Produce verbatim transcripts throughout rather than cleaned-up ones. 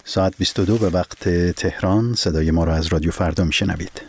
ساعت بیست و دو به وقت تهران. صدای ما را از رادیو فردا میشنوید.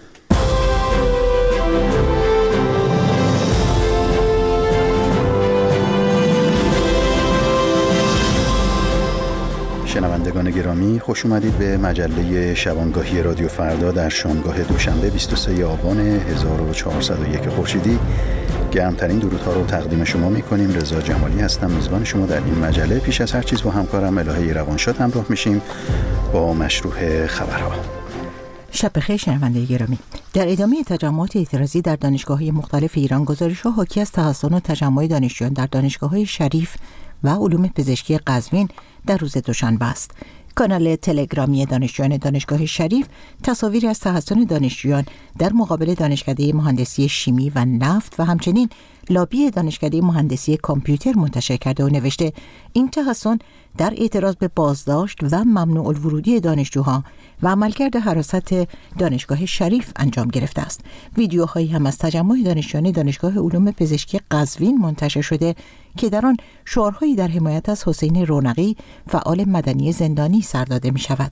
شنوندگان گرامی، خوش اومدید به مجله شبانگاهی رادیو فردا در شامگاه دوشنبه بیست و سوم آبان هزار و چهارصد و یک خورشیدی. گرمترین درودها رو تقدیم شما میکنیم. رضا جمالی هستم، میزبان شما در این مجله. پیش از هر چیز با همکارم الهه روانشاد همراه میشیم با مشروع خبرها. شب بخیر شنونده گرامی. در ادامه تجمعات اعتراضی در دانشگاه‌های مختلف ایران، گزارش‌ها حاکی از تحسن و تجمع دانشجویان در دانشگاه‌های شریف و علوم پزشکی قزوین در روز دوشنبه است. کانال تلگرامی دانشجویان دانشگاه شریف تصاویری از تحسن دانشجویان در مقابل دانشکده مهندسی شیمی و نفت و همچنین لابی دانشکده مهندسی کامپیوتر منتشر کرده و نوشته این تحسن در اعتراض به بازداشت و ممنوع الورودی دانشجوها و عملکرد حراست دانشگاه شریف انجام گرفته است. ویدیوهایی هم از تجمع دانشجویان دانشگاه علوم پزشکی قزوین منتشر شده که در آن شعارهایی در حمایت از حسین رونقی فعال مدنی زندانی سر داده می شود.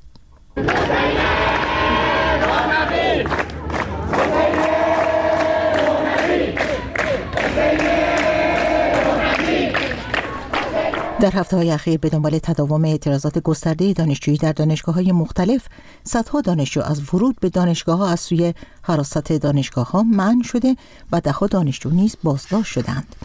در هفته‌های اخیر به دنبال تداوم اعتراضات گسترده دانشجویی در دانشگاه‌های مختلف، صدها دانشجو از ورود به دانشگاه‌ها از سوی حراست دانشگاه‌ها منع شده و ده‌ها دانشجو نیز بازداشت شدند.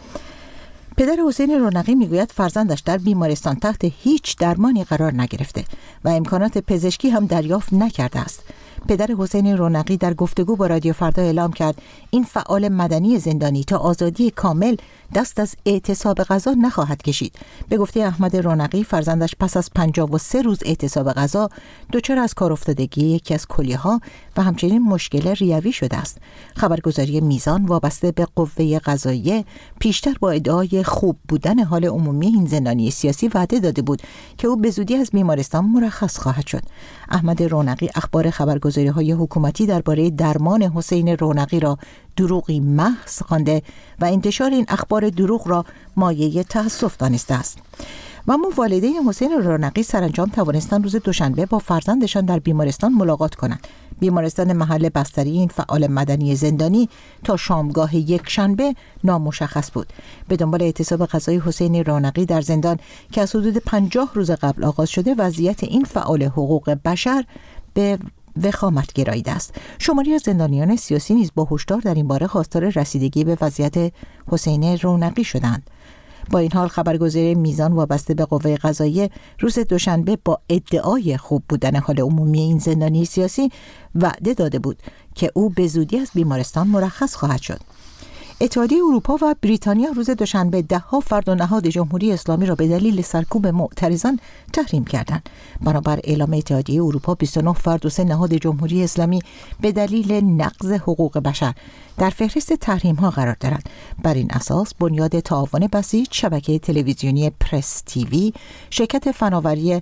پدر حسین رونقی میگوید فرزندش در بیمارستان تحت هیچ درمانی قرار نگرفته و امکانات پزشکی هم دریافت نکرده است. پدر حسین رونقی در گفتگو با رادیو فردا اعلام کرد این فعال مدنی زندانی تا آزادی کامل دست از اعتصاب غذا نخواهد کشید. به گفته احمد رونقی، فرزندش پس از پنجاه و سه روز اعتصاب غذا دچار از کار افتادگی یکی از کلیه‌ها و همچنین مشکل ریوی شده است. خبرگزاری میزان وابسته به قوه قضاییه پیشتر با ادعای خوب بودن حال عمومی این زندانی سیاسی وعده داده بود که او به زودی از بیمارستان مرخص خواهد شد. احمد رونقی اخبار خبرگزاری‌های حکومتی درباره درمان حسین رونقی را دروغی محض خوانده و انتشار این اخبار دروغ را مایه تأسف دانسته است. و اما والدین حسین رونقی سرانجام توانستند روز دوشنبه با فرزندشان در بیمارستان ملاقات کنند. بیمارستان محل بستری این فعال مدنی زندانی تا شامگاه یک شنبه نامشخص بود. به دنبال اعتصاب غذای حسین رونقی در زندان که از حدود پنجاه روز قبل آغاز شده، وضعیت این فعال حقوق بشر به وخامت گراییده است. شماری از زندانیان سیاسی نیز با هشدار در این باره خواستار رسیدگی به وضعیت حسین رونقی شدند. با این حال خبرگزاری میزان وابسته به قوه قضاییه روز دوشنبه با ادعای خوب بودن حال عمومی این زندانی سیاسی وعده داده بود که او به زودی از بیمارستان مرخص خواهد شد. اتحادیه اروپا و بریتانیا روز دوشنبه ده‌ها فرد و نهاد جمهوری اسلامی را به دلیل سرکوب معترضان تحریم کردند. بنابر اعلام اتحادیه اروپا، بیست و نه فرد و سه نهاد جمهوری اسلامی به دلیل نقض حقوق بشر در فهرست تحریم‌ها قرار دارند. بر این اساس بنیاد تعاون بسیج، شبکه تلویزیونی پرس تیوی، شرکت فناوری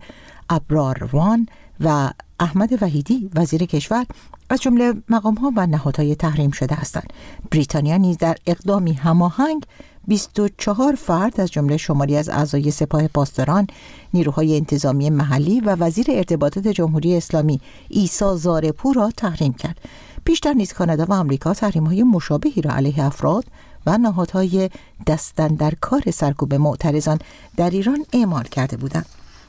ابراروان و احمد وحیدی وزیر کشور از جمله مقام‌ها و نهادهای تحریم شده هستند. بریتانیا نیز در اقدامی هماهنگ بیست و چهار فرد از جمله شماری از اعضای سپاه پاسداران، نیروهای انتظامی محلی و وزیر ارتباطات جمهوری اسلامی عیسی زارپور را تحریم کرد. پیشتر نیز کانادا و آمریکا تحریم‌های مشابهی را علیه افراد و نهادهای دستن در کار سرکوب معترضان در ایران اعمال کرده بودند.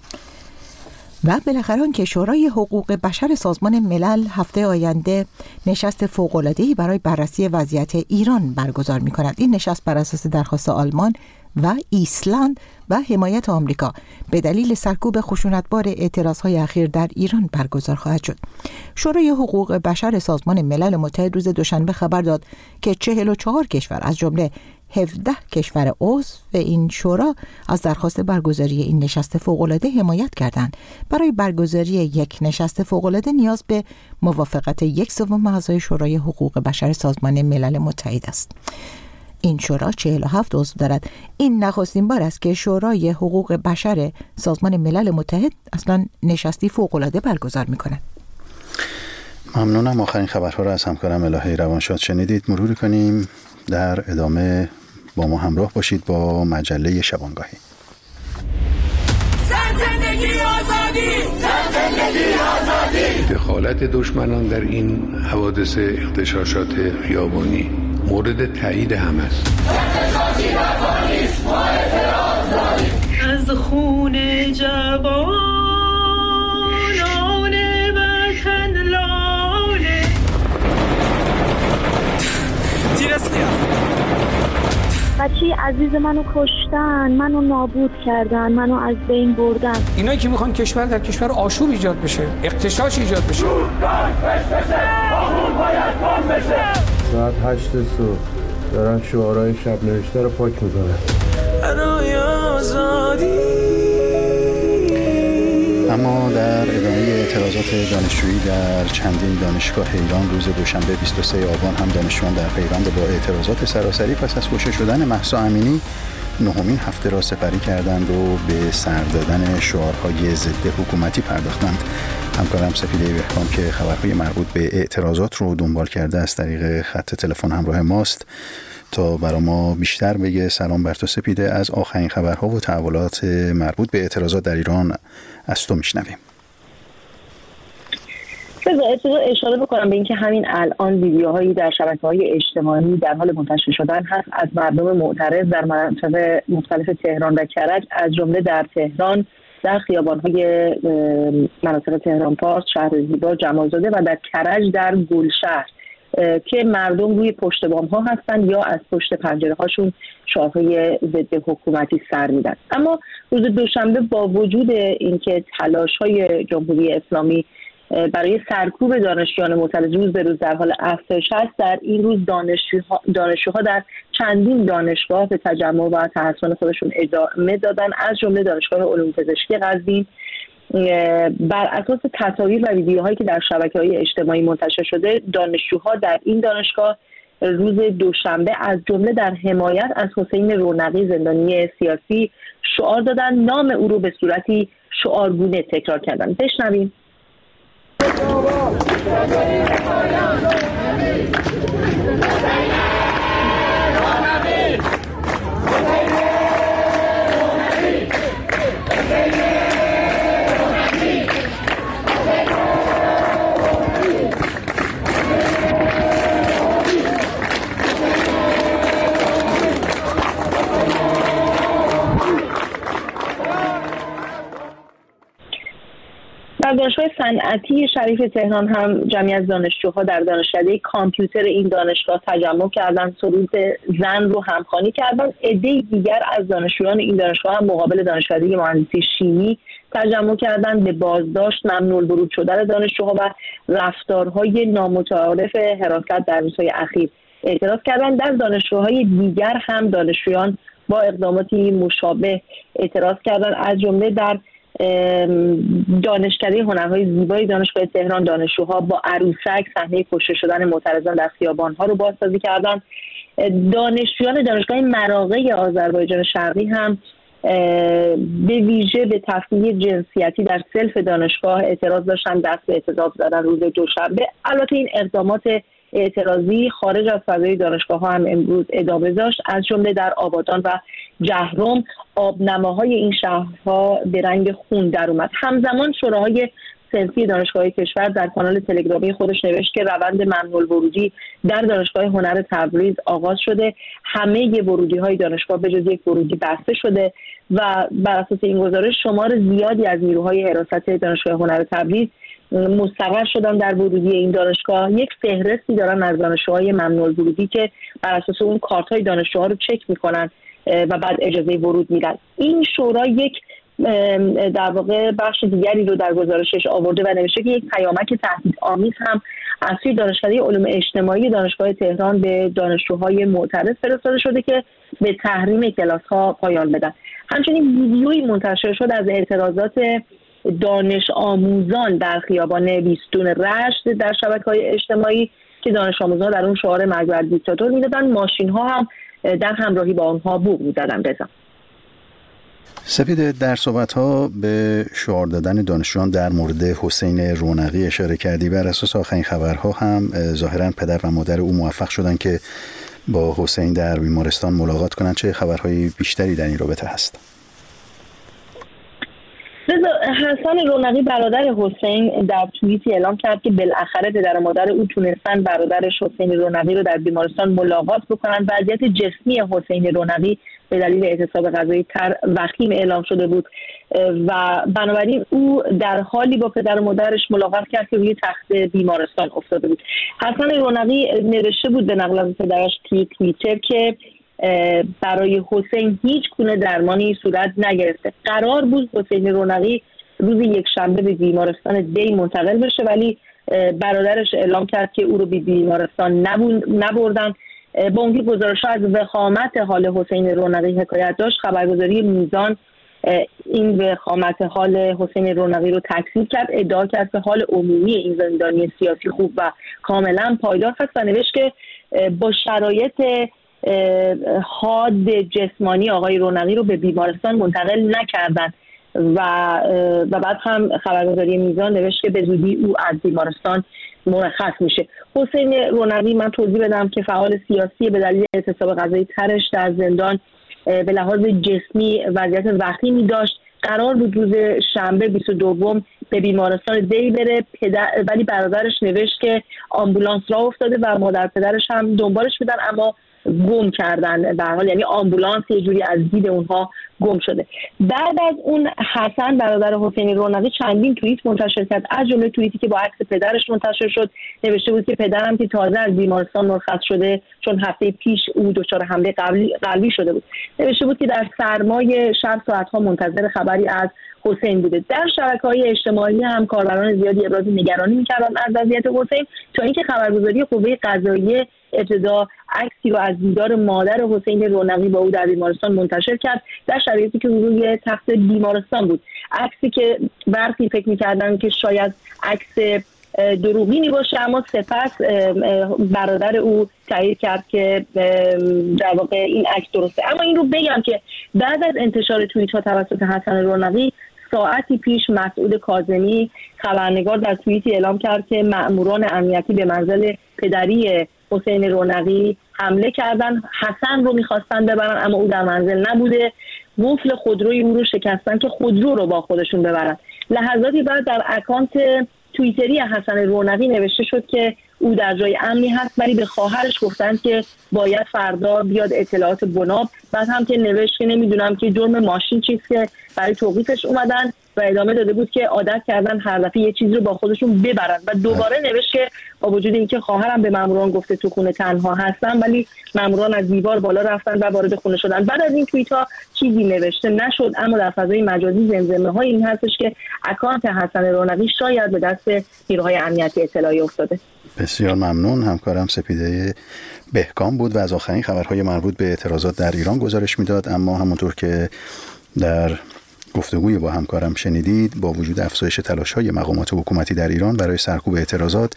و بالاخره آنکه شورای حقوق بشر سازمان ملل هفته آینده نشست فوق‌العاده‌ای برای بررسی وضعیت ایران برگزار می‌کند. این نشست بر اساس درخواست آلمان و ایسلند و حمایت آمریکا به دلیل سرکوب خشونتبار اعتراضهای اخیر در ایران برگزار خواهد شد. شورای حقوق بشر سازمان ملل متحد روز دوشنبه خبر داد که چهل و چهار کشور از جمله هفده کشور عضو این شورا از درخواست برگزاری این نشست فوق‌العاده حمایت کردند. برای برگزاری یک نشست فوق‌العاده نیاز به موافقت یک سوم اعضای شورای حقوق بشر سازمان ملل متحد است. این شورا چهل و هفت عضو دارد. این نخستین بار است که شورای حقوق بشر سازمان ملل متحد اصلا نشستی فوق‌العاده برگزار می‌کند. ممنونم. آخرین خبرها را از همکارم الهه روانشاد شنیدید. مرور کنیم. در ادامه با ما همراه باشید با مجله شبانگاهی. زندگی آزادی، زندگی دخالت دشمنان در این حوادث اغتشاشات خیابانی مورد تایید هم است. از خون جوانان وطن لاله بچه عزیز منو کشتن، منو نابود کردن، منو از بین بردن. اینایی که میخوان کشور در کشور آشوب ایجاد بشه، اغتشاش ایجاد بشه. ساعت هشت صبح دارن شعارهای شب نوشته رو پاک میکنن. اما در ادامه اعتراضات دانشجویی در چندین دانشگاه ایران روز دوشنبه بیست و سوم آبان هم دانشجویان در پیوند با اعتراضات سراسری پس از کشته شدن مهسا امینی نهمین هفته را سپری کردند و به سر دادن شعارهای ضد حکومتی پرداختند. همکارم سپیده بهکام که خبرهای مربوط به اعتراضات رو دنبال کرده از طریق خط تلفن همراه ماست تا برای ما بیشتر بگه. سلام بر تو سپیده، از آخرین خبرها و تحولات مربوط به اعتراضات در ایران از تو میشنویم. بذار اشاره بکنم به اینکه همین الان ویدیوهایی در شبکه‌های اجتماعی در حال منتشر شدن هست از مردم معترض در مناطق مختلف تهران و کرج، از جمله در تهران در خیابان‌های مناطق تهران پارس، شهر زیبا، جمالزاده و در کرج در گلشهر که مردم روی پشت بام‌ها هستن یا از پشت پنجره‌هاشون شعارهای ضد حکومتی سر میدن. اما روز دوشنبه با وجود اینکه تلاش‌های جمهوری اسلامی برای سرکوب دانشجویان معترض روز به روز در حال افزایش است، در این روز دانشجوها دانشجوها در چندین دانشگاه به تجمع و تحصن خودشون ادامه دادن، از جمله دانشگاه علوم پزشکی قزوین. بر اساس تصاویر و ویدیوهایی که در شبکه‌های اجتماعی منتشر شده، دانشجوها در این دانشگاه روز دوشنبه از جمله در حمایت از حسین رونقی زندانی سیاسی شعار دادن، نام او رو به صورتی شعارگونه تکرار کردن. بشنویم. در دانشگاه صنعتی شریف تهران هم جمعی از دانشجوها در دانشکده کامپیوتر این دانشگاه تجمع کردند، سرود زن رو همخوانی کردند. عده دیگر از دانشجویان این دانشگاه هم مقابل دانشکده مهندسی شیمی تجمع کردند، به بازداشت، ممنوع الورود شدن دانشجوها و رفتارهای نامتعارف حراست در روزهای اخیر اعتراض کردند. در دانشجوهای دیگر هم دانشجویان با اقداماتی مشابه اعتراض کردند، از جمله در دانشکده هنرهای زیبای دانشگاه تهران دانشجوها با عروسک صحنه کشته شدن معترضان در خیابان‌ها رو بازسازی کردند. دانشجویان دانشگاه مراغه آذربایجان شرقی هم به ویژه به تفکیک جنسیتی در سلف دانشگاه اعتراض داشتن، دست به اعتصاب زدن روز دوشنبه. البته این اقدامات اعتراضی خارج از فضای دانشگاه ها هم امروز ادامه داشت، از جمله در آبادان و جهرم آبنماهای این شهرها به رنگ خون در اومد. همزمان شوراهای صنفی دانشگاه کشور در کانال تلگرامی خودش نوشت که روند ممنوع الورودی در دانشگاه هنر تبریز آغاز شده، همه ورودی های دانشگاه به جز یک ورودی بسته شده و بر اساس این گزارش شمار زیادی از نیروهای حراست دانشگاه هنر تبریز مستقر شدن در ورودی این دانشگاه. یک فهرستی دارن از دانشجوهای ممنوع الورودی که بر اساس اون کارت‌های دانشجوها رو چک میکنن و بعد اجازه ورود میدن. این شورا یک در واقع بخش دیگری رو در گزارشش آورده و نوشته که یک پیامک تهدیدآمیز هم از سوی دانشکده علوم اجتماعی دانشگاه تهران به دانشجوهای معترض فرستاده شده که به تحریم کلاس‌ها پایان بدن. همچنین ویدیویی منتشر شد از اعتراضات دانش آموزان در خیابان بیستون رشت در شبکه‌های اجتماعی که دانش آموزان در اون شعار مرگ بر دیکتاتور میدادن، ماشین‌ها هم در همراهی با آنها بوق می‌زدن. رضا سپید، در صحبت‌ها به شعار دادن دانشجویان در مورد حسین رونقی اشاره کردی. بر اساس آخرین خبرها هم ظاهراً پدر و مادر او موفق شدن که با حسین در بیمارستان ملاقات کنند. چه خبرهای بیشتری در این رابطه هست؟ حسن رونقی برادر حسین در توییتی اعلام کرد که بالاخره پدر و مادر او تونستن برادرش حسین رونقی رو در بیمارستان ملاقات بکنن. وضعیت جسمی حسین رونقی به دلیل اعتصاب غذایی تر وخیم اعلام شده بود و بنابراین او در حالی با پدر و مادرش ملاقات کرد که روی تخت بیمارستان افتاده بود. حسن رونقی نوشته بود به نقل از پدرش توی توییتر که برای حسین هیچ گونه درمانی صورت نگرفته. قرار بود حسین رونقی روز یک شنبه به بیمارستان دی منتقل بشه، ولی برادرش اعلام کرد که او رو به بیمارستان نبردن. با اونکه گزارش‌ها از وخامت حال حسین رونقی حکایت داشت، خبرگزاری میزان این وخامت حال حسین رونقی رو تکذیب کرد، ادعا کرد که حال عمومی این زندانی سیاسی خوب و کاملا پایدار هست و نوشت که با شرایط حاد جسمانی آقای رونقی رو به بیمارستان منتقل نکردن و و بعد هم خبرگزاری میزان نوشت که به زودی او از بیمارستان مرخص میشه. حسین رونقی، من توضیح بدم که فعال سیاسی به دلیل اعتصاب غذایی ترش در زندان به لحاظ جسمی وضعیت وخیمی داشت. قرار بود روز شنبه بیست و دوم به بیمارستان دی بره، ولی برادرش نوشت که آمبولانس راه افتاده و مادر پدرش هم دنبالش بودن اما گم کردن. در حال یعنی آمبولانس یه جوری از دید اونها گم شده. بعد از اون حسن برادر حسین رونقی چندین توییت منتشر کرد، از جمله توییتی که با عکس پدرش منتشر شد. نوشته بود که پدرم که تازه از بیمارستان مرخص شده چون هفته پیش او دچار حمله قلبی قلبی شده بود. نوشته بود که در سرمای شب ساعت‌ها منتظر خبری از حسین بوده. در شبکه‌های اجتماعی هم کاربران زیادی ابراز نگرانی می‌کردن از وضعیت حسین، تا اینکه خبرگزاری قوه قضاییه ابتدا عکسی رو از دیدار مادر حسین رونقی با او در بیمارستان منتشر کرد، در شرایطی که روی تخت بیمارستان بود. عکسی که برخی فکر می‌کردن که شاید عکس دروغینی باشه، اما سپس برادر او تایید کرد که در واقع این عکس درسته. اما این رو بگم که بعد از انتشار توییت‌ها توسط حسن رونقی، ساعتی پیش مسعود کاظمی خبرنگار در توییتی اعلام کرد که مأموران امنیتی به منزل پدری حسین رونقی حمله کردن، حسن رو می‌خواستن ببرن اما او در منزل نبوده، قفل خودروی او رو شکستن که خودرو رو با خودشون ببرن. لحظاتی بعد در اکانت توییتری حسن رونقی نوشته شد که او در جای امنی هست، ولی به خواهرش گفتن که باید فردا بیاد اطلاعات بناب. بعد هم که نوشت که نمیدونم که جرم ماشین چیست که برای توقیفش اومدن، و ادامه داده بود که عادت کردن هر دفعه یه چیزی رو با خودشون ببرن. و دوباره نوشت که با وجود اینکه خواهرم به ماموران گفته تو خونه تنها هستم، ولی ماموران از دیوار بالا رفتن و وارد خونه شدن. بعد از این توییت ها چیزی نوشته نشد، اما در فضای مجازی زمزمه های این هستش که اکانت حسن رونقی شاید به دست نیروهای امنیتی اطلاعی افتاده. بسیار ممنون. همکارم سپیده بهکام بود و از آخرین خبرهای مربوط به اعتراضات در ایران گزارش میداد. اما همونطور که در گفتگوی با همکارم شنیدید، با وجود افزایش تلاش‌های مقامات حکومتی در ایران برای سرکوب اعتراضات،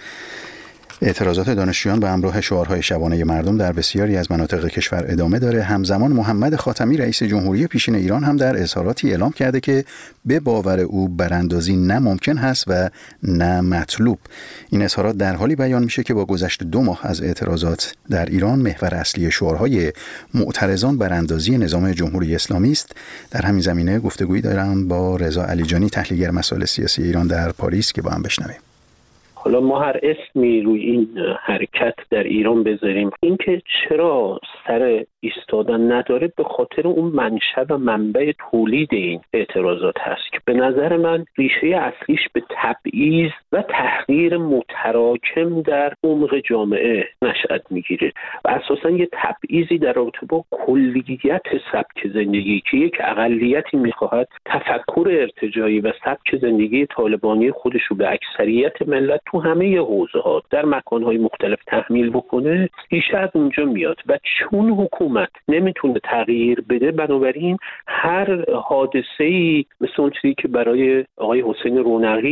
اعتراضات دانشجویان به همراه شعارهای شبانه مردم در بسیاری از مناطق کشور ادامه داره. همزمان محمد خاتمی رئیس جمهوری پیشین ایران هم در اظهاراتی اعلام کرده که به باور او براندازی نه ممکن هست و نه مطلوب. این اظهارات در حالی بیان میشه که با گذشت دو ماه از اعتراضات در ایران، محور اصلی شعارهای معترضان براندازی نظام جمهوری اسلامی است. در همین زمینه گفتگویی دارم با رضا علیجانی، تحلیلگر مسائل سیاسی ایران در پاریس، که با هم بشنویم. حالا ما هر اسمی روی این حرکت در ایران بذاریم، اینکه چرا سر ایستادن نداره به خاطر اون منشأ و منبع تولید این اعتراضات هست که به نظر من ریشه اصلیش به تبعیض و تحقیر متراکم در عمق جامعه نشأت میگیره و اساسا یه تبعیضی در رابطه با کلیت سبک زندگی که یک اقلیتی میخواهد تفکر ارتجاعی و سبک زندگی طالبانی خودش رو به اکثریت ملت تو همه حوزه‌ها در مکان‌های مختلف تحمیل بکنه، ریشه از اونجا میاد و چون حکومت نمیتونه تغییر بده، بنابراین هر حادثه‌ای مثل اون چیزی که برای آقای حسین رونقی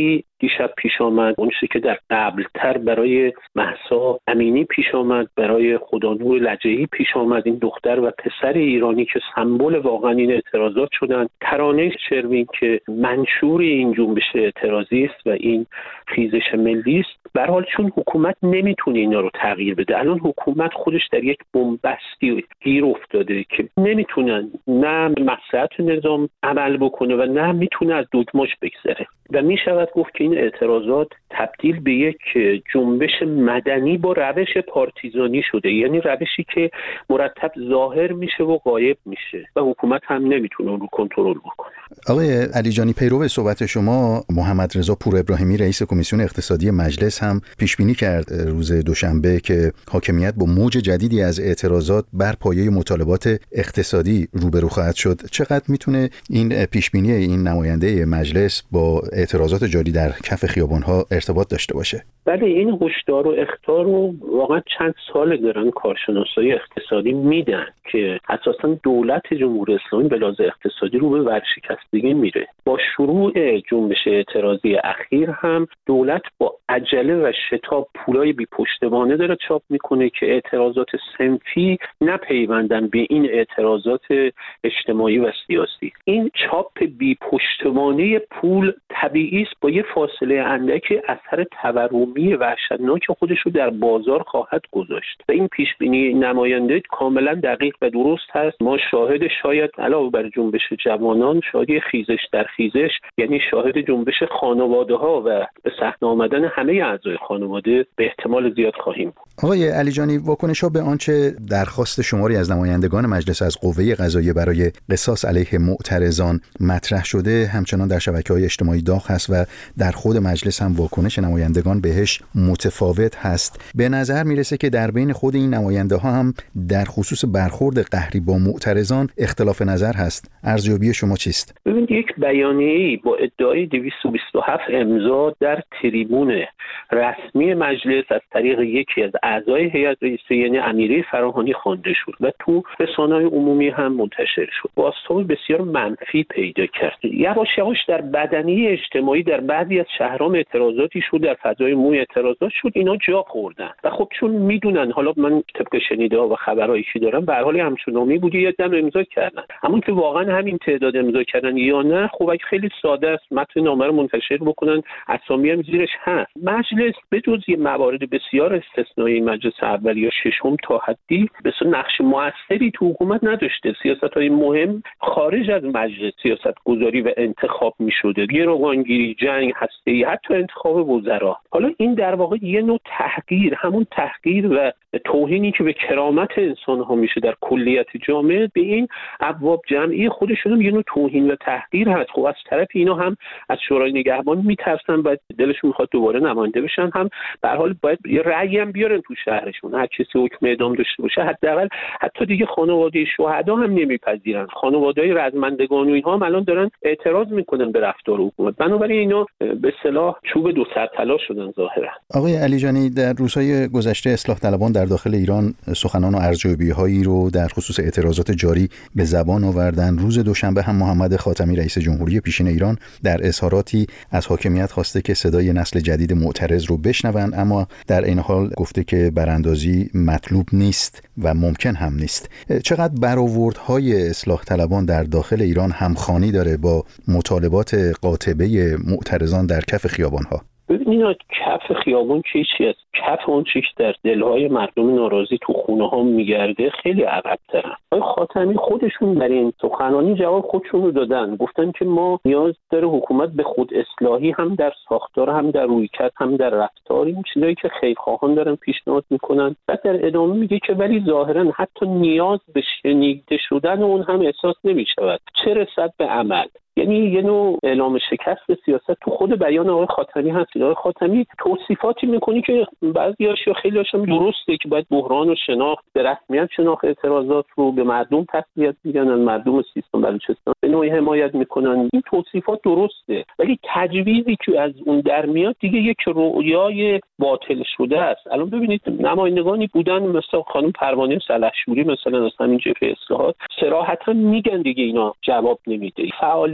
دیشب پیش آمد، اون چیزی که در قبلتر برای مهسا امینی پیش آمد، برای خدانور لجهی پیش آمد، این دختر و پسر ایرانی که سمبل واقعا این اعتراضات شدن. ترانه شروین که منشور این جنبش اعتراضی است و این خیزش ملی است، به هر حال چون حکومت نمیتونه اینا رو تغییر بده. الان حکومت خودش در یک بنبستی گیر افتاده که نمیتونن نه مصلحت نظام عمل بکنه و نه میتونه از دگماش بگذره و میشود گفت که این اعتراضات تبدیل به یک جنبش مدنی با روش پارتیزانی شده، یعنی روشی که مرتب ظاهر میشه و غایب میشه و حکومت هم نمیتونه اون رو کنترل بکنه. آقای علیجانی، پیرو صحبت شما، محمد رضا پور ابراهیمی رئیس کمیسیون اقتصادی مجلس هم پیش بینی کرد روز دوشنبه که حاکمیت با موج جدیدی از اعتراضات بر پایه مطالبات اقتصادی روبرو خواهد شد. چقدر میتونه این پیش بینی این نماینده مجلس با اعتراضات جاری در کف خیابان‌ها ارتباط داشته باشه؟ بله، این هشدار و اخطار رو واقعا چند سال دارن کارشناسای اقتصادی میدن که اساسا دولت جمهوری اسلامی به لحاظ اقتصادی رو به ورشکستگی میره. با شروع جنبش اعتراضی اخیر هم دولت با عجله و شتاب پولای بی پشتوانه داره چاپ میکنه که اعتراضات صنفی نپیوندن به این اعتراضات اجتماعی و سیاسی. این چاپ بی پشتوانه پول طبیعی است با یه فاصله اندکی اثر تورمی وحشتناک خودش رو در بازار خواهد گذاشت و این پیش بینی نماینده کاملا دقیق و درست هست. ما شاهد شاید علاوه بر جنبش جوانان شاهد خیزش در خیزش، یعنی شاهد جنبش خانواده ها و به صحنه آمدن همه اعضای خانواده به احتمال زیاد خواهیم بود. آقای علیجانی، واکنش‌ها به آنچه درخواست شماری از نمایندگان مجلس از قوه قضاییه برای قصاص علیه معترضان مطرح شده همچنان در شبکه‌های اجتماعی داغ هست و در خود مجلس هم واکنش نمایندگان بهش متفاوت هست. به نظر میرسه که در بین خود این نماینده ها هم در خصوص برخورد قهری با معترضان اختلاف نظر هست. ارزیابی شما چیست؟ ببینید، یک بیانیه‌ای با ادعای دویست و بیست و هفت امضا در تریبون رسمی مجلس از طریق یکی از اعضای هیئت رئیسه یعنی امیره فراهانی خوانده شد و تو رسانه‌های عمومی هم منتشر شد. بازتاب بسیار منفی پیدا کرد. یواش یواش در بدنه اجتماعی در بعضی از شهرام اعتراضاتی شد، در فضای عمومی اعتراضات شد، اینا جا خوردن و خب چون میدونن، حالا من طبق شنیده‌ها و خبرایی که دارم به هر حال همچنانی بودی یه دم امضا کردن، اما که واقعا همین تعداد امضا کردن یا نه، خب اگه خیلی ساده است متن نامه رو منتشر بکنن، اسامی هم زیرش هست. مجلس به جز یه موارد بسیار استثنایی مجلس اول یا ششم تا حدی بسیار نقش موثری تو حکومت نداشته. سیاست‌های مهم خارج از مجلس سیاست گذاری و انتخاب می‌شده، گروگانگیری، جنگ هسته‌ای، حتی انتخاب وزرا. حالا این در واقع یه نوع تحقیر، همون تحقیر و توهینی که به کرامت انسان‌ها میشه در کلیت جامعه، به این ابواب جمعی خودشون یه نوع توهین و تحقیر هست. خب از طرف اینا هم از شورای نگهبان میترسن و دلشون میخواد دوباره نماینده بشن، هم به هر حال باید یه رأی هم بیارن تو شهرشون. هر کسی حکم اعدام داشته باشه حداقل، حتی دیگه خانواده شهدا هم نمیپذیرن، خانواده‌های رزمندگان و اینها هم الان دارن اعتراض میکنن به رفتار حکومت. بنابراین اینا به اصطلاح چوب دو سر طلا شدن ظاهرا. آقای علیجانی، در روزهای گذشته اصلاح طلبان در داخل ایران سخنان و ارزیابی‌هایی رو در خصوص اعتراضات جاری به زبان آوردن. روز دوشنبه هم محمد خاتمی رئیس جمهوری پیشین ایران در اظهاراتی از حاکمیت خواسته که صدای نسل جدید معترض رو بشنون، اما در این حال گفته که براندازی مطلوب نیست و ممکن هم نیست. چقدر برآوردهای اصلاح طلبان در داخل ایران همخوانی داره با مطالبات قاطبه معترضان در کف خیابان‌ها؟ ببینید، کف خیابان چی چی است؟ کف اون چیز در دلهای مردم ناراضی تو خونه ها میگرده خیلی عقب‌ترن. آقای خاتمی خودشون در این سخنرانی جواب خودشون رو دادن، گفتن که ما نیاز داره حکومت به خود اصلاحی هم در ساختار، هم در رویکرد، هم در رفتار، این چیزایی که خیرخواهان دارن پیشنهاد میکنن. بعد در ادامه میگه که ولی ظاهرا حتی نیاز به شنیده شدن اون هم احساس نمیشود، چه رسد به عمل. یعنی یه نوع اعلام شکست سیاست تو خود بیان آقای خاتمی هست. آقای خاتمی توصیفاتی میکنی که بعضی‌هاش یا خیلی‌هاش هم درسته که باید بحران و شناخت به رسمیت شناخت اعتراضات رو به مردم تسلیت میگن، مردم سیستان بلوچستان به نوعی حمایت میکنن. این توصیفات درسته، ولی تجویزی که از اون در میاد دیگه یک رؤیای باطل شده است. الان ببینید نمایندگانی بودن مثلا خانم پروانه سلحشوری مثلا از همین جبهه اصلاحات صراحتا میگن دیگه اینا جواب نمیده. فعالیت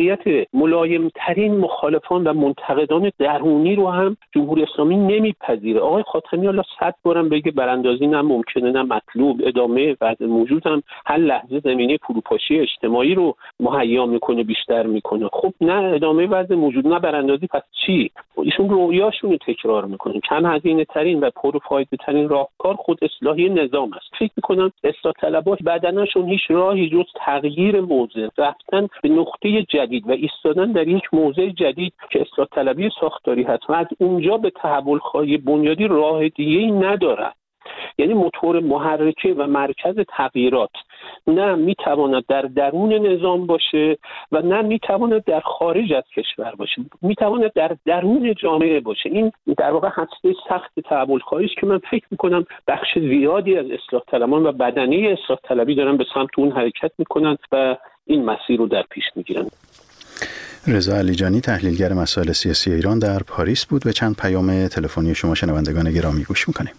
وضعیت ملایمترین مخالفان و منتقدان درونی رو هم جمهوری اسلامی نمیپذیره. آقای خاتمی حالا صد بارم بگه براندازی نه ممکنه نه مطلوب، ادامه وضع موجود هم هر لحظه زمینه فروپاشی اجتماعی رو مهیا میکنه، بیشتر میکنه. خب نه ادامه وضع موجود نه براندازی، پس چی؟ ایشون رویاشون رو تکرار میکنن. کم هزینه ترین و پرفایده ترین راهکار خود اصلاحی نظام است. فکر میکنم اصلاح طلبها بدنشون هیچ راهی جز تغییر موضع، رفتن به نقطه جدید و ایستادن در یک موضع جدید که اصلاح طلبی ساختاری هست و از اونجا به تحول خواهی بنیادی راه دیگه‌ای ندارد. یعنی موتور محرکه و مرکز تغییرات نه میتواند در درون نظام باشه و نه میتواند در خارج از کشور باشه، میتواند در درون جامعه باشه. این در واقع هسته سخت تحول خواهی است که من فکر میکنم بخش زیادی از اصلاح طلبان و بدنه اصلاح طلبی دارن به سمت اون حرکت میکنن و این مسیر رو در پیش میگیرن. رضا علیجانی تحلیلگر مسائل سیاسی ایران در پاریس بود. و چند پیام تلفنی شما شنوندگان گرامی گوش میکنیم.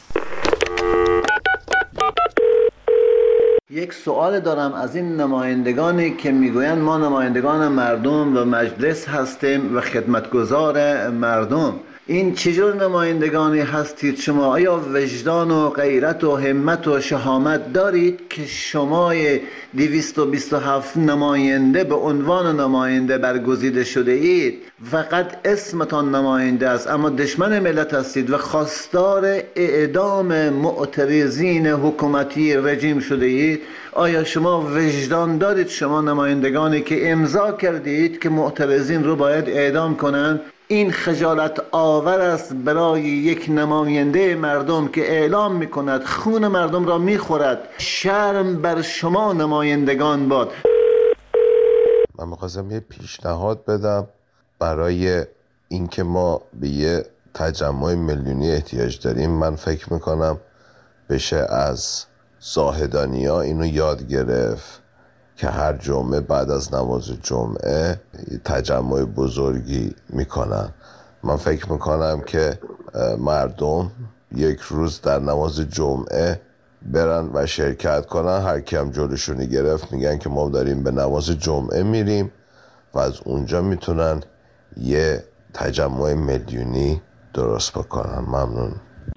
یک سوال دارم از این نمایندگانی که میگویند ما نمایندگان مردم و مجلس هستیم و خدمتگزار مردم. این چجور نمایندگانی هستید شما؟ آیا وجدان و غیرت و همت و شهامت دارید که شما دویست و بیست و هفت نماینده به عنوان نماینده برگزیده شده اید؟ فقط اسمتان نماینده است اما دشمن ملت هستید و خواستار اعدام معترضین حکومتی رژیم شده اید. آیا شما وجدان دارید شما نمایندگانی که امضا کردید که معترضین رو باید اعدام کنند؟ این خجالت آور است برای یک نماینده مردم که اعلام میکند خون مردم را میخورد. شرم بر شما نمایندگان باد. من میخواستم یه پیشنهاد بدم برای اینکه ما به یه تجمع میلیونی احتیاج داریم. من فکر میکنم بشه از زاهدانیا اینو یاد گرفت که هر جمعه بعد از نماز جمعه تجمع بزرگی میکنن. من فکر میکنم که مردم یک روز در نماز جمعه برن و شرکت کنن. هر کی هم جلوشونی گرفت میگن که ما داریم به نماز جمعه میریم و از اونجا میتونن یه تجمع میلیونی درست بکنن. ممنون.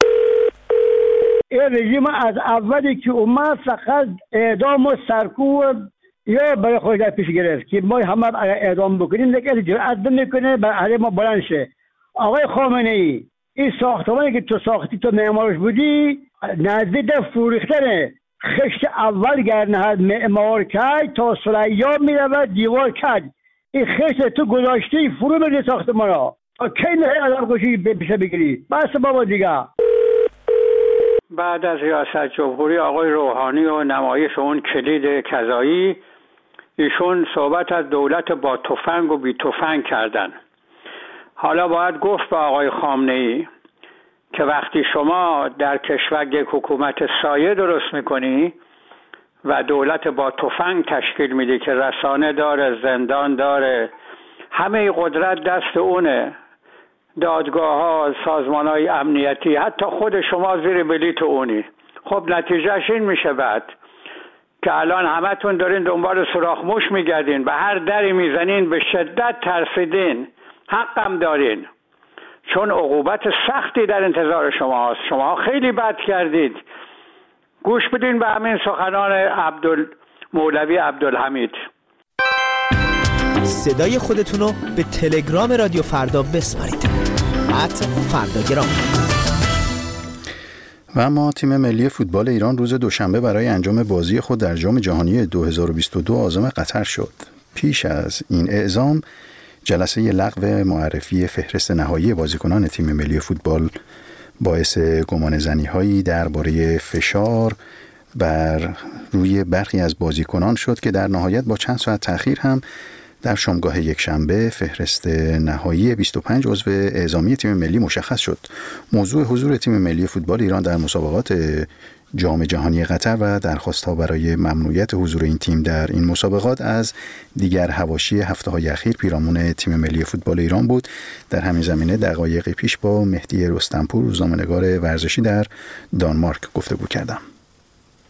این رژیم از اولی که اومد فقط اعدام و سرکوب یا برای خودش در پیش گرفت که ما همه اگر اعدام بکنیم دیگه جرأت نمیکنه بر علیه ما بلند شه. آقای خامنه ای این ساختمانی که تو ساختی تو معمارش بودی نزدیک فروختنه. خشت اول گرنهد معمار کرد تا ثریا میرود دیوار کرد. این خشت تو گذاشتی فرو بریزی ساختمان را. کی نه آدم کشی پیشه بگیری؟ بس بابا دیگه. بعد از ریاست جمهوری آقای روحانی و نمایش اون کلید کذایی، ایشون صحبت از دولت با تفنگ و بی تفنگ کردن. حالا باید گفت به آقای خامنه ای که وقتی شما در کشور یک حکومت سایه درست میکنی و دولت با تفنگ تشکیل میدی که رسانه داره، زندان داره، همه قدرت دست اونه، دادگاه ها، سازمان های امنیتی، حتی خود شما زیر بلیت اونی. خب نتیجهش این میشه بعد که الان همتون دارین دنبال سوراخ موش میگردین، به هر دری میزنین، به شدت ترسیدین، حقم دارین، چون عقوبت سختی در انتظار شما هست. شما خیلی بد کردید. گوش بدین به همین سخنان عبدال مولوی عبدالحمید. صدای خودتون رو به تلگرام رادیو فردا بسپارید. ات فرداگرام. و اما تیم ملی فوتبال ایران روز دوشنبه برای انجام بازی خود در جام جهانی دو هزار و بیست و دو عازم قطر شد. پیش از این اعزام جلسه لغو معرفی فهرست نهایی بازیکنان تیم ملی فوتبال باعث گمان زنی‌هایی درباره فشار بر روی برخی از بازیکنان شد که در نهایت با چند ساعت تأخیر هم در شامگاه یک شنبه فهرست نهایی بیست و پنج عضو اعزامی تیم ملی مشخص شد. موضوع حضور تیم ملی فوتبال ایران در مسابقات جام جهانی قطر و درخواست‌ها برای ممنوعیت حضور این تیم در این مسابقات از دیگر حواشی هفته‌های اخیر پیرامون تیم ملی فوتبال ایران بود. در همین زمینه دقایقی پیش با مهدی رستمپور، روزنامه‌نگار ورزشی در دانمارک گفتگو کردم.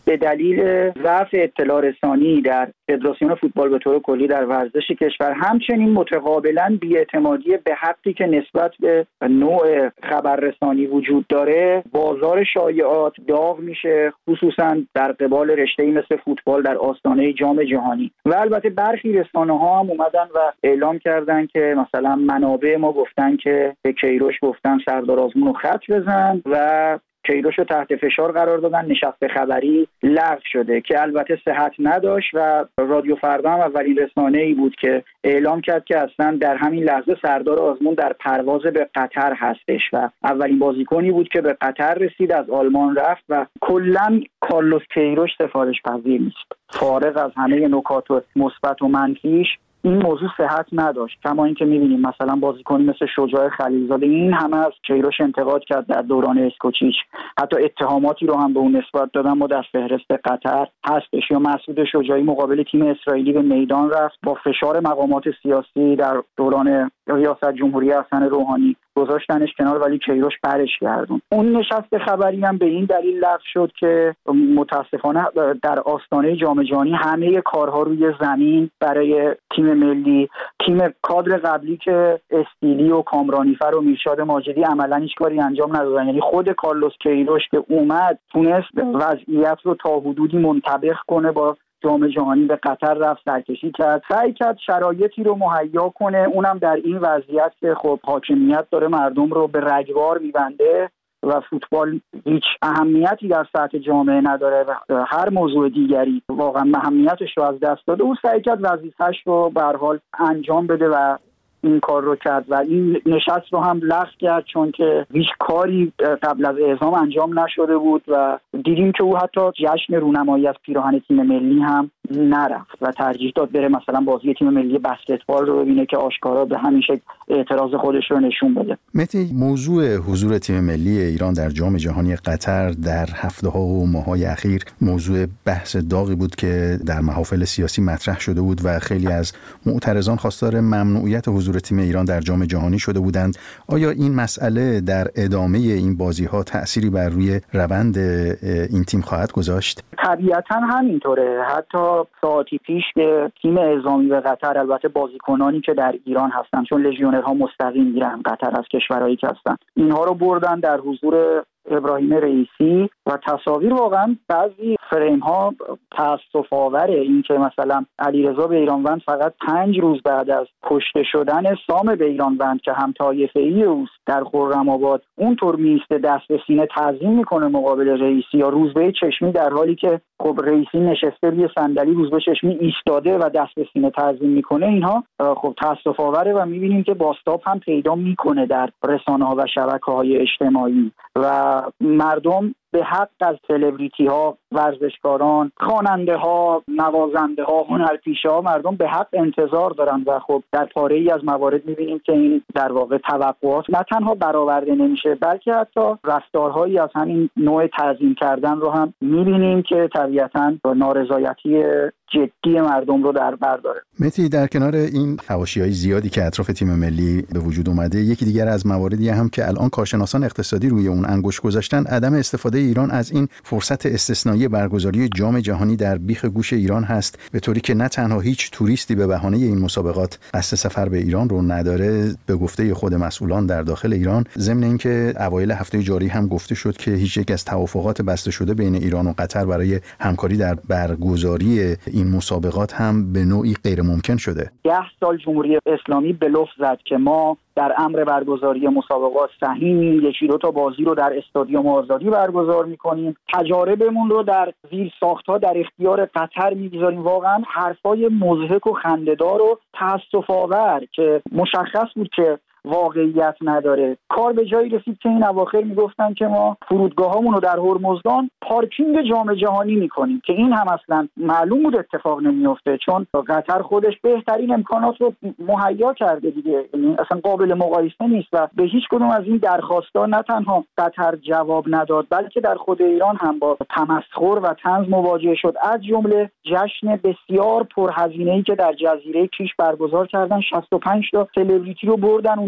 به دلیل ضعف اطلاع رسانی در فدراسیون فوتبال به طور کلی در ورزش کشور، همچنین متقابلا بی‌اعتمادی به حقی که نسبت به نوع خبررسانی وجود داره، بازار شایعات داغ میشه، خصوصا در قبال رشته‌ای مثل فوتبال در آستانه جام جهانی. و البته برخی رسانه‌ها هم اومدن و اعلام کردن که مثلا منابع ما گفتن که به کیروش گفتن سردار آزمون رو خط بزن و کیروش رو تحت فشار قرار دادن، نشست خبری لغو شده که البته صحت نداشت و رادیو فردا هم اولین رسانه‌ای بود که اعلام کرد که اصلا در همین لحظه سردار آزمون در پرواز به قطر هستش و اولین بازیکنی بود که به قطر رسید، از آلمان رفت و کلاً کارلوس کیروش سفارش پذیر نیست. فارغ از همه نکات مثبت و منفیش، این موضوع صحت نداشت. کما اینکه می‌بینیم مثلا بازیکنی مثل شجاع خلیلزاده این همه از کیروش انتقاد کرد در دوران اسکوچیچ، حتی اتهاماتی رو هم به اون نسبت دادن ما در فهرست قطر هستش. یا مسعود شجاعی مقابل تیم اسرائیلی به میدان رفت، با فشار مقامات سیاسی در دوران ریاست جمهوری حسن روحانی گذاشتنش کنار، ولی کیروش برش گردون. اون نشست خبری هم به این دلیل لغو شد که متاسفانه در آستانه جام جهانی همه کارها روی زمین برای تیم ملی، تیم کادر قبلی که استیلی و کامرانیفر و میرشاد ماجدی عملا هیچ کاری انجام ندادن، یعنی خود کارلوس کیروش که اومد تونست وضعیت رو تا حدودی منطبق کنه با جام جهانی، به قطر رفت، سرکشی کرد، سعی کرد شرایطی رو مهیا کنه، اونم در این وضعیت که خب حاکمیت داره مردم رو به رگبار میبنده و فوتبال هیچ اهمیتی در سطح جامعه نداره و هر موضوع دیگری واقعا اهمیتش رو از دست داده. او سعی کرد وظیفه‌اش رو به هر حال انجام بده و این کار رو کرد و این نشست رو هم لغو کرد، چون که هیچ کاری قبل از اعزام انجام نشده بود و دیدیم که او حتی جشن رونمایی از پیراهن تیم ملی هم نرفت و ترجیح داد بره مثلا بازی تیم ملی بسکتبال رو ببینه که آشکارا به همین شکل اعتراض خودش رو نشون بده. مهدی، موضوع حضور تیم ملی ایران در جام جهانی قطر در هفته‌ها و ماه‌های اخیر موضوع بحث داغی بود که در محافل سیاسی مطرح شده بود و خیلی از معترضان خواستار ممنوعیت حضور تیم ایران در جام جهانی شده بودند. آیا این مسئله در ادامه این بازی‌ها تأثیری بر روی روند این تیم خواهد گذاشت؟ طبیعتاً همینطوره. حتی ساعتی پیش که تیم اعزامی به قطر، البته بازیکنانی که در ایران هستن، چون لژیونرها مستقیم میرن قطر از کشورهایی که هستن، اینها رو بردن در حضور ابراهیم رئیسی و تصاویر واقعا بعضی فریم ها تأسف آوره. این که مثلا علیرضا بیرانوند فقط پنج روز بعد از کشته شدن سام بیرانوند که هم طایفه‌ای اوست در خرم‌آباد اونطور میسته دست به سینه تعظیم میکنه مقابل رئیسی، یا روزبه چشمی در حالی که خب رئیسی نشسته روی صندلی روزبه چشمی ایستاده و دست به سینه تعظیم میکنه، اینها خب تأسف آوره و میبینیم که بازتاب هم پیدا میکنه در رسانه‌ها و شبکه‌های اجتماعی و مردم به حق از سلبریتی ها، ورزشکاران، خواننده ها، نوازنده ها، هنرپیشه ها مردم به حق انتظار دارن و خب در پاره ای از موارد میبینیم که این در واقع توقعات نه تنها برآورده نمیشه، بلکه حتی رفتارهایی از همین نوع تعظیم کردن رو هم میبینیم که طبیعتاً نارضایتی جدی مردم رو در بر داره. مهدی، در کنار این حواشی‌های زیادی که اطراف تیم ملی به وجود اومده، یکی دیگر از مواردی هم که الان کارشناسان اقتصادی روی اون انگشت گذاشتن عدم استفاده ایران از این فرصت استثنایی برگزاری جام جهانی در بیخ گوش ایران هست، به طوری که نه تنها هیچ توریستی به بهانه این مسابقات قصد سفر به ایران رو نداره، به گفته خود مسئولان در داخل ایران، ضمن اینکه اوایل هفته جاری هم گفته شد که هیچ یک از توافقات بسته شده بین ایران و قطر برای همکاری در برگزاری این مسابقات هم به نوعی غیر ممکن شده. ده سال جمهوری اسلامی به لطف زد که ما در امر برگزاری مسابقات سهیمیم، یکی دو تا بازی رو در استادیوم آزادی برگزار میکنیم، تجاربمون رو در زیر ساخت‌ها در اختیار قطر میگذاریم. واقعا حرفای مضحک و خنده‌دار و تأسف آور که مشخص بود که واقعیت نداره. کار به جایی رسید که این اواخر میگفتن که ما فرودگاهامون رو در هرمزگان پارکینگ جام جهانی میکنیم، که این هم اصلا معلوم بود اتفاق نمیفته، چون قطر خودش بهترین امکانات رو مهیا کرده دیگه، یعنی اصلا قابل مقایسه نیست و به هیچ کدوم از این درخواست‌ها نه تنها قطر جواب نداد، بلکه در خود ایران هم با تمسخر و طنز مواجه شد. از جمله جشن بسیار پرهزینه‌ای که در جزیره کیش برگزار کردن، شصت و پنج تا سلبریتی رو بردن اونجا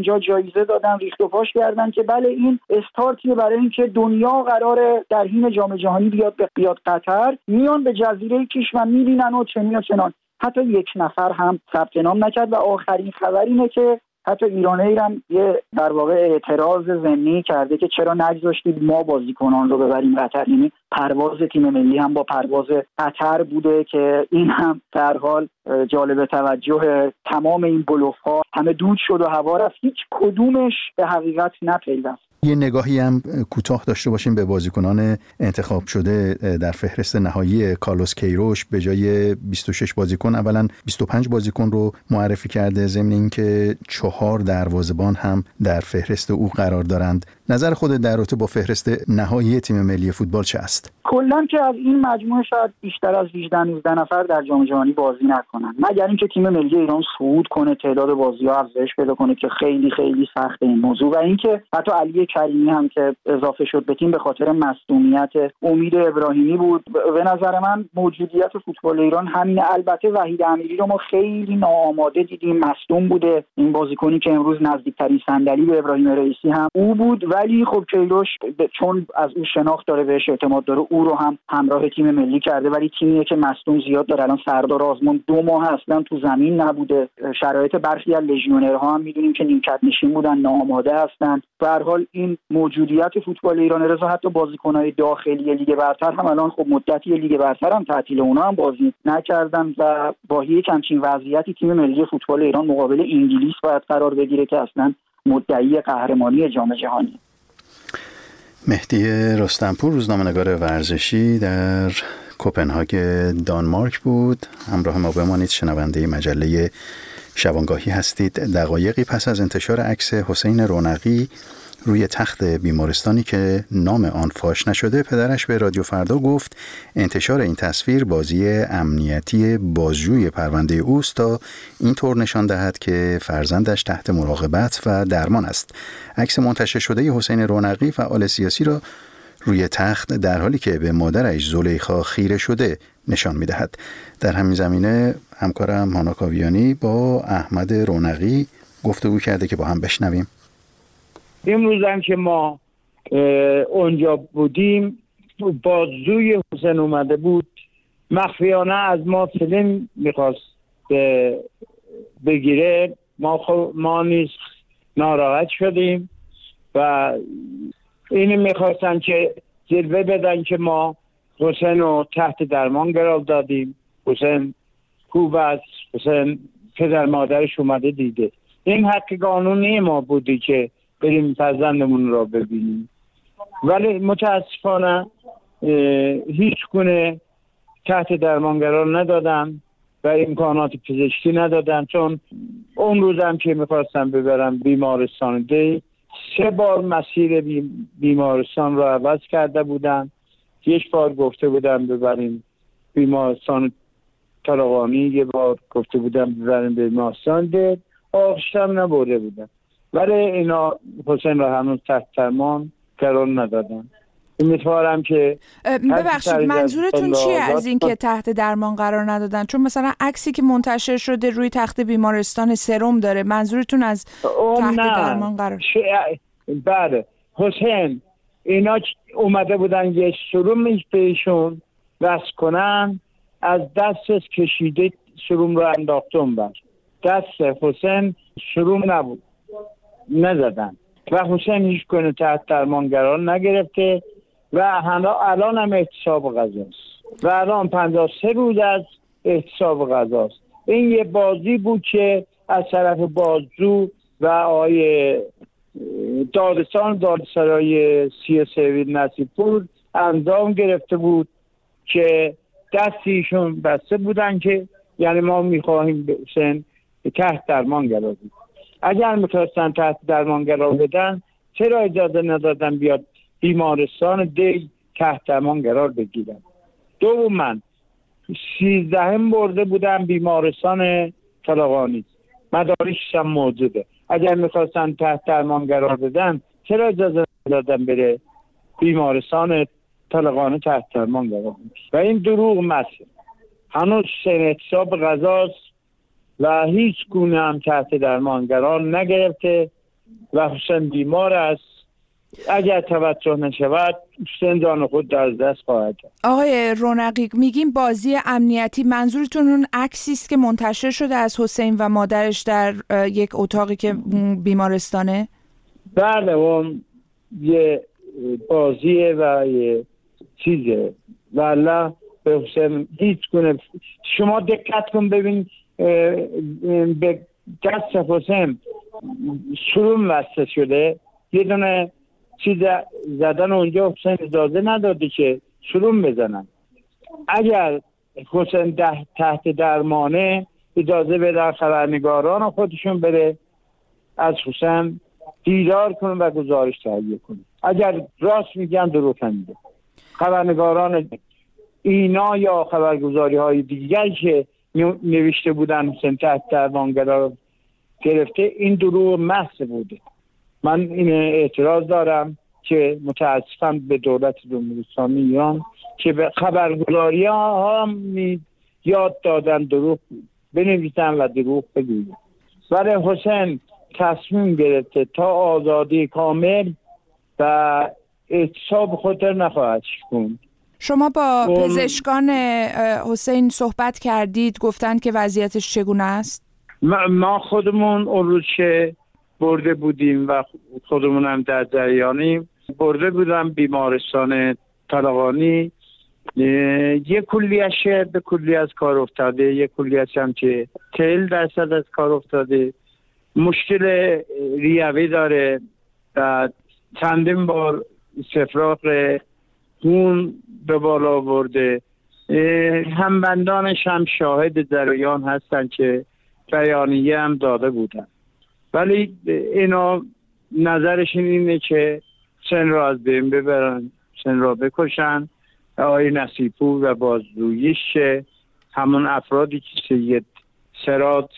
جا جایزه دادن، ریخت و پاش کردن که بله این استارتیه برای اینکه دنیا قراره در حین جام جهانی بیاد به بیاد قطر، میان به جزیره کیش و میبینن و چنین و چنان. حتی یک نفر هم ثبت نام نکرد و آخرین خبر اینه که حتی ایران ایر هم یه در واقع اعتراض ضمنی کرده که چرا نگذاشتید ما بازیکنان رو ببریم قطر. یعنی پرواز تیم ملی هم با پرواز قطر بوده که این هم در حال جالب توجه. تمام این بلوف‌ها همه دود شد و هوا رفت، هیچ کدومش به حقیقت نپیوست. یه نگاهی هم کوتاه داشته باشیم به بازیکنان انتخاب شده در فهرست نهایی. کارلوس کیروش به جای بیست و شش بازیکن اولا بیست و پنج بازیکن رو معرفی کرده، ضمن اینکه چهار دروازه‌بان هم در فهرست او قرار دارند. نظر خودت در رابطه با فهرست نهایی تیم ملی فوتبال چه است؟ کلاً که از این مجموعه شاید بیشتر از هجده نوزده نفر در جام جهانی بازی نکنن، مگر اینکه تیم ملی ایران صعود کنه، تعداد بازی‌ها افزایش پیدا کنه که خیلی خیلی سخت این موضوع. و اینکه حتی علی کریمی هم که اضافه شد به تیم به خاطر مصدومیت امید ابراهیمی بود. به نظر من موجودیت فوتبال ایران همین. البته وحید امیری رو ما خیلی ناآماده دیدیم، مصدوم بوده. این بازیکنی که امروز نزدیکترین صندلی به ابراهیم رئیسی هم او بود، ولی خب کیروش چون از اون شناخت داره، بهش اعتماد داره، او رو هم همراه تیم ملی کرده. ولی تیمیه که مصدوم زیاد داره. الان سردار آزمون دو ماه اصلا تو زمین نبوده. شرایط برخی از لژیونرها هم میدونیم که نیمکت نشین بودن، ناآماده هستن. به هر حال این موجودیت فوتبال ایران، رضا حتی بازیکن‌های داخلی لیگ برتر هم الان خب مدتی لیگ برتر هم تعطیل، اونا هم بازی نکردن و با یک همچین وضعیتی تیم ملی فوتبال ایران مقابل انگلیس باید قرار بگیره که اصلا مدعی قهرمانی جام جهانی. مهدی رستمپور، روزنامه‌نگار ورزشی در کوپنهاگ دانمارک بود. همراه ما بمانید، شنونده مجله شبانگاهی هستید. دقایقی پس از انتشار عکس حسین رونقی روی تخت بیمارستانی که نام آن فاش نشده، پدرش به رادیو فردا گفت انتشار این تصویر بازی امنیتی بازجوی پرونده اوست تا اینطور نشان دهد که فرزندش تحت مراقبت و درمان است. عکس منتشر شده حسین رونقی فعال سیاسی را روی تخت در حالی که به مادرش زلیخا خیره شده نشان می‌دهد. در همین زمینه همکارم هانا کاویانی با احمد رونقی گفتگو کرده که با هم بشنویم. امروز هم که ما اونجا بودیم، بازجوی حسین اومده بود، مخفیانه از ما فیلم میخواست بگیره. ما خب ما نیز ناراحت شدیم و اینو میخواستن که جلوه بدن که ما حسین رو تحت درمان قرار دادیم. حسین خوب است، حسین پدر مادرش اومده دیده. این حق قانونی ما بودی که بریم فرزندمون را ببینیم، ولی متاسفانه هیچ گونه تحت درمان قرار ندادن و امکانات پزشکی ندادن. چون اون روزم که میخواستم ببرم بیمارستان دی، سه بار مسیر بیمارستان را عوض کرده بودن. یک بار گفته بودم ببریم بیمارستان طالقانی، یک بار گفته بودم ببریم بیمارستان دی، آخشتم نبوده بودن. ولی اینا حسین را هنوز تحت درمان قرار ندادن. امیدوارم که ببخشید منظورتون چیه از این که تحت درمان قرار ندادن؟ چون مثلا عکسی که منتشر شده روی تخت بیمارستان سرم داره، منظورتون از تحت درمان قرار؟ بله حسین اینا اومده بودن یه سرم بهشون وصل کنن، از دستش کشیده سرم رو انداختون بر دست حسین، سرم نبود نزدن و حسین هیچ کنه تحت درمان قرار نگرفته و الان هم احتساب غذاست و الان پنجاه و سه روز از احتساب غذاست. این یه بازی بود که از طرف بازجو و آقای دادستان دادسرای سی سوید نصیب‌پور انجام گرفته بود که دستیشون بسته بودن که یعنی ما میخواهیم حسین تحت درمان قرار بدیم. اگر میتونستن تحت درمان قرار بدن، چرا اجازه ندادن بیاد بیمارستان دی تحت درمان قرار بگیرن؟ دوم من سیزدهم برده بودم بیمارستان طالقانی، مدارکش هم موجوده. اگر میخواستن تحت درمان قرار بدن، چرا اجازه ندادن بره بیمارستان طالقانی تحت درمان قرار بگیره؟ و این دروغ مسئله. هنوز احتساب غذاست و هیچ گونه هم تحت درمان قرار نگرفته و حسین بیمار است. اگر توجه نشود زندان خود در دست خواهد کرد. آقای رونقی، میگیم بازی امنیتی، منظورتون اون عکسی است که منتشر شده از حسین و مادرش در یک اتاقی که بیمارستانه؟ بله، اون یه بازیه و یه چیزه. والله به حسین هیچ گونه، شما دقت کن ببین به دست حسین سروم وصل شده، یه دونه چیز زدن اونجا حسین اجازه نداده که سروم بزنن. اگر حسین ده تحت درمانه اجازه بده خبرنگاران خودشون بره از حسین دیدار کنن و گزارش تهیه کنن. اگر راست میگن دروغ میگن. خبرنگاران اینا یا خبرگزاری های دیگری که نوشته بودن حسین تحت درمان قرار گرفته، این دروغ محض بوده. من این اعتراض دارم که متاسفم به دولت جمهوری اسلامی ایران که به خبرگزاری ها هم یاد دادن دروغ بنویسن و دروغ بگوین. ولی حسین تصمیم گرفته تا آزادی کامل و اعتصاب خود نخواهد کند. شما با پزشکان حسین صحبت کردید، گفتن که وضعیتش چگونه است؟ ما خودمون اون روز که برده بودیم و خودمون هم در جریانیم، برده بودم بیمارستان طلقانی، یک کلیه‌اش به کلی از کار افتاده، یک کلیه‌اش هم که چهل درصد از کار افتاده، مشکل ریوی داره و چندین بار استفراغ خون به بالا برده. همبندانش هم شاهد جریان هستن که بیانیه هم داده بودن، ولی اینا نظرشون اینه که سن را از بین ببرن، سن را بکشن. آقای نصیب‌پور و بازجوییش همون افرادی که سید سرات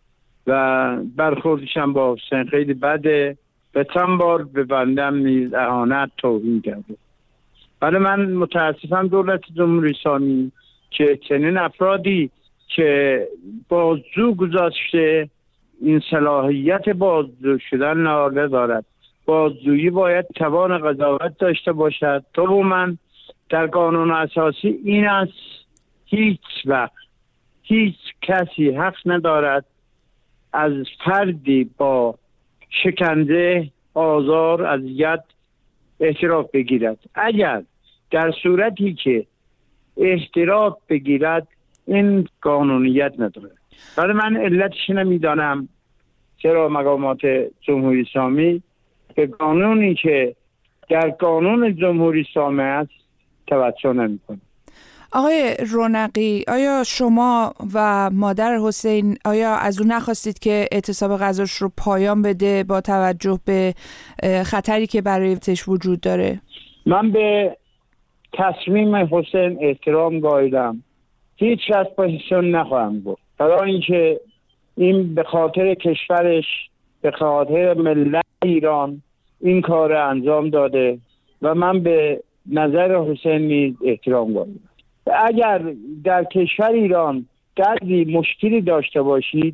و برخوردش هم با حسین خیلی بده و چند بار به بندم نیز اهانت توهین کرده. ولی من متاسفم دولت جمهوری اسلامی که چنین افرادی که بازجو گذاشته این صلاحیت بازجو شدن نهارده دارد. بازجویی باید توان قضاوت داشته باشد. تو من در قانون اساسی این است هیچ وقت هیچ کسی حق ندارد از فردی با شکنجه، آزار، اذیت اعتراف بگیرد. اگر در صورتی که اعتراف بگیرد این قانونیت نداره. ولی من علتش نمیدانم چرا مقامات جمهوری اسلامی به قانونی که در قانون جمهوری اسلامی است توجه نمی‌کنه. آقای رونقی، آیا شما و مادر حسین آیا از اون نخواستید که اعتصاب غذاش رو پایان بده با توجه به خطری که برای تش وجود داره؟ من به تصمیم حسین احترام قائلم. هیچ وقت با حسین نخواهم گفت. برای اینکه این به خاطر کشورش، به خاطر ملت ایران این کار انجام داده و من به نظر حسین نیز احترام قائلم. اگر در کشور ایران دردی مشکلی داشته باشید،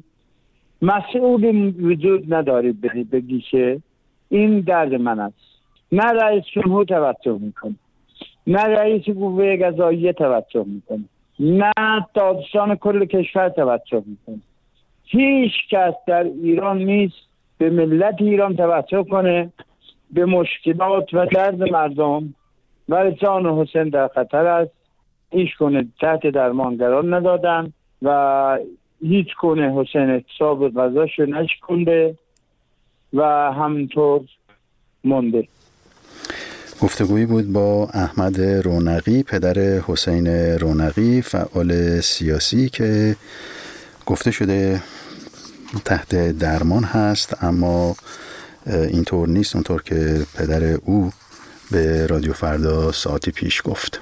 مسئول وجود ندارید بگی که این درد من است. نه رئیس جمهور توجه میکنه، نه رئیس قوه قضاییه توجه میکنه، نه دادستان کل کشور توجه میکنه. هیچ کس در ایران نیست به ملت ایران توجه کنه، به مشکلات و درد مردم. ولی جان حسین در خطر است. هیچ گونه تحت درمان قرار ندادن و هیچ گونه حسین اعتصاب غذاشو نشکنده و همینطور مونده. گفتگویی بود با احمد رونقی، پدر حسین رونقی، فعال سیاسی که گفته شده تحت درمان هست، اما اینطور نیست اونطور که پدر او به رادیو فردا ساعتی پیش گفت.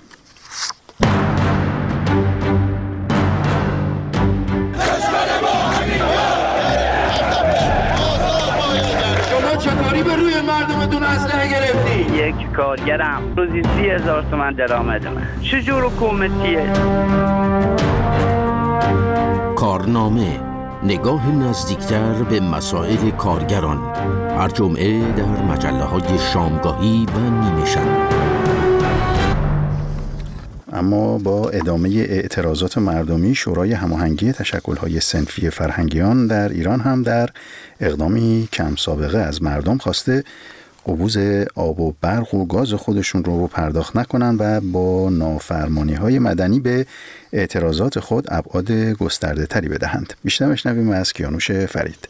شما چطوری به روی مردمتون اسلحه گرفتی؟ یک کارگرم روزی سی هزار تومن درآمد من. چجور حکومتیه؟ کارنامه نگاه نزدیکتر به مسائل کارگران، هر جمعه در مجله های شامگاهی و نیمه شب. اما با ادامه اعتراضات مردمی، شورای هماهنگی تشکل‌های صنفی فرهنگیان در ایران هم در اقدامی کم سابقه از مردم خواسته قبوز آب و برق و گاز خودشون رو پرداخت نکنن و با نافرمانی‌های مدنی به اعتراضات خود ابعاد گسترده تری بدهند. بیشتر بشنویم از کیانوش فرید.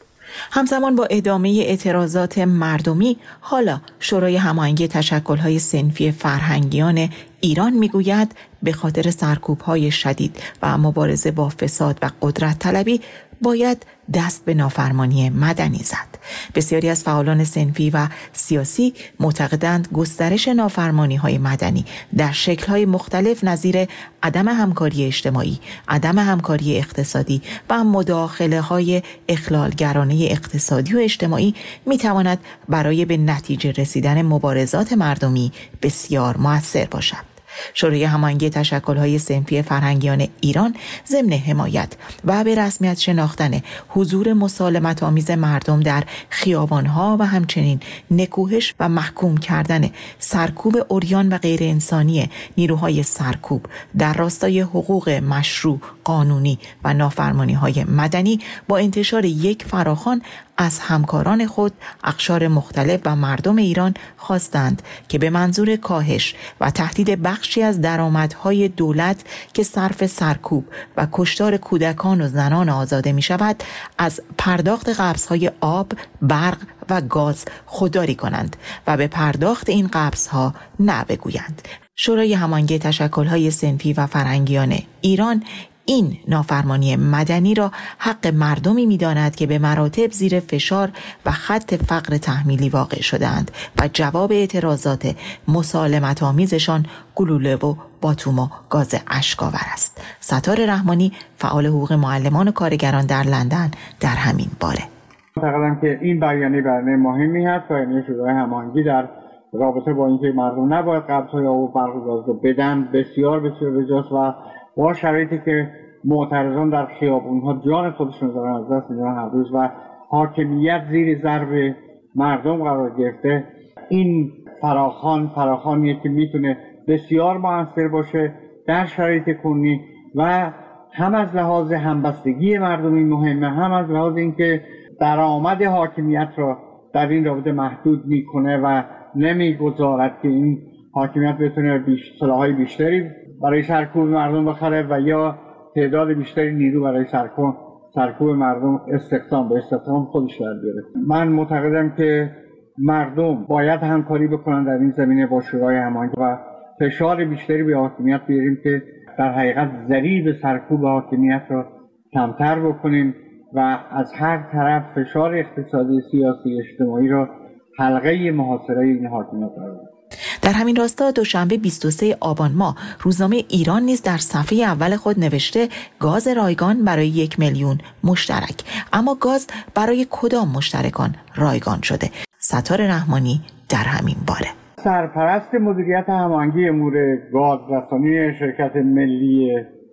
همزمان با ادامه اعتراضات مردمی، حالا شورای هماهنگی تشکل‌های صنفی فرهنگیان ایران میگوید به خاطر سرکوب‌های شدید و مبارزه با فساد و قدرت طلبی باید دست به نافرمانی مدنی زد. بسیاری از فعالان صنفی و سیاسی معتقدند گسترش نافرمانی‌های مدنی در شکل‌های مختلف نظیر عدم همکاری اجتماعی، عدم همکاری اقتصادی و مداخله‌های اخلالگرانه اقتصادی و اجتماعی می‌تواند برای به نتیجه رسیدن مبارزات مردمی بسیار مؤثر باشد. شورای هماهنگی تشکل‌های صنفی فرهنگیان ایران ضمن حمایت و به رسمیت شناختن حضور مسالمت آمیز مردم در خیابان‌ها و همچنین نکوهش و محکوم کردن سرکوب عریان و غیر انسانی نیروهای سرکوب در راستای حقوق مشروع، قانونی و نافرمانی‌های مدنی با انتشار یک فراخوان از همکاران خود اقشار مختلف و مردم ایران خواستند که به منظور کاهش و تهدید بخشی از درآمدهای دولت که صرف سرکوب و کشتار کودکان و زنان آزاده می شود از پرداخت قبضهای آب، برق و گاز خودداری کنند و به پرداخت این قبضها نه بگویند. شورای هماهنگی تشکل‌های صنفی و فرهنگیان ایران این نافرمانی مدنی را حق مردمی می‌داند که به مراتب زیر فشار و خط فقر تحمیلی واقع شدند و جواب اعتراضات مسالمت آمیزشان گلوله و باتوم و گاز اشک‌آور است. ستار رحمانی، فعال حقوق معلمان و کارگران در لندن، در همین باره معتقدم که این بیانیه بیانیه مهمی هست. بیانیه شورای هماهنگی در رابطه با اینکه مردم نباید قبض‌های آب و برق و گاز رو بدن بسیار بسیار بجاست و با شرایطی که معترضان در خیابون‌ها جان خودشون دارن از دست میدن هر روز و حاکمیت زیر ضرب مردم قرار گرفته، این فراخوان فراخوانیه که میتونه بسیار موثر باشه در شرایط کنونی و هم از لحاظ همبستگی مردمی مهمه، هم از لحاظ اینکه درآمد حاکمیت را در این رابطه محدود میکنه و نمیگذارد که این حاکمیت بتونه بیش سلاح‌های بیشتری برای سرکوب مردم بخره و یا تعداد بیشتری نیرو برای سرکوب سرکوب مردم استخدام به استخدام خودش در بیاره. من معتقدم که مردم باید همکاری بکنن در این زمینه با شورای هماهنگی و فشار بیشتری به حاکمیت بیاریم که در حقیقت ضریب سرکوب حاکمیت را کمتر بکنیم و از هر طرف فشار اقتصادی، سیاسی، اجتماعی را حلقه محاصره این حاکمیت قرار بدیم. در همین راستا دوشنبه بیست و سوم آبان ماه روزنامه ایران نیز در صفحه اول خود نوشته گاز رایگان برای یک میلیون مشترک. اما گاز برای کدام مشترکان رایگان شده؟ ستار رحمانی در همین باره. سرپرست مدیریت هماهنگی امور گاز رسانی شرکت ملی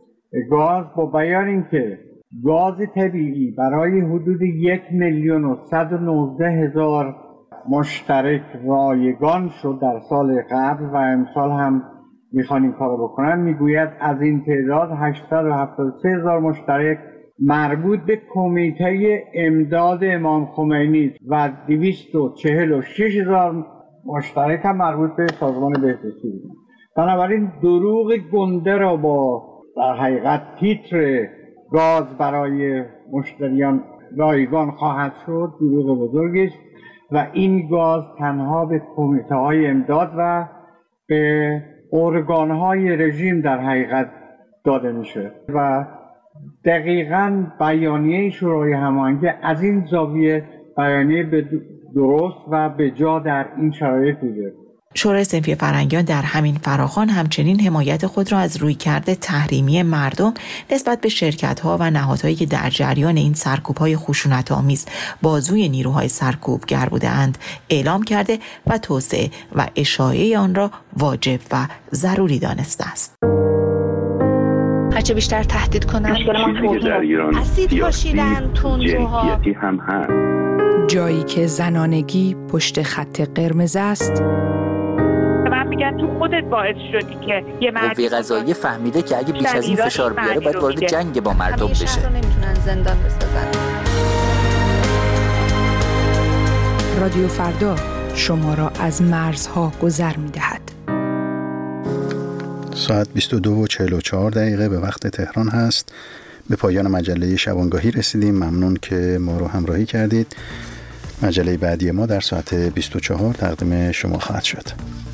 گاز با بیان اینکه گاز طبیعی برای حدود یک میلیون و صد و نوزده هزار مشترک رایگان شد در سال قبل و امسال هم میخوان این کارو بکنن، میگوید از این تعداد هشتصد و هفتاد و سه هزار مشترک مربوط به کمیته امداد امام خمینی و دویست و چهل و شش هزار مشترک هم مربوط به سازمان بهداشتی بود. بنابراین دروغ گنده را با در حقیقت تیتر گاز برای مشتریان رایگان خواهد شد دروغ بزرگی است و این گاز تنها به کمیته های امداد و به ارگان های رژیم در حقیقت داده میشه و دقیقاً بیانیه شورای هماهنگی از این زاویه بیانیه به درست و به جا در این شرایط بوده. شورای صنفی فرهنگیان در همین فراخوان همچنین حمایت خود را از رویکرد تحریمی مردم نسبت به شرکت‌ها و نهادهایی که در جریان این سرکوب‌های خشونت‌آمیز بازوی نیروهای سرکوبگر بوده‌اند اعلام کرده و توسعه و اشاعه آن را واجب و ضروری دانسته است. هرچه بیشتر تهدید کنن. چیزی که در ایران اسید پاشیدن تندروها جنسیتی هم هست. جایی که زنانگی پشت خط قرمز است. من میگن تو خودت باعث شدی که یه مرد قوه قضاییه فهمیده که اگه بیش از این فشار بیاره باید وارد جنگ با مردم بشه. شهر رو نمیتونن زندان بسازن. رادیو فردا شما را از مرزها گذر می‌دهد. ساعت بیست و دو و چهل و چهار دقیقه به وقت تهران هست. به پایان مجله شبانگاهی رسیدیم. ممنون که ما رو همراهی کردید. مجله بعدی ما در ساعت بیست و چهار تقدیم شما خواهد شد.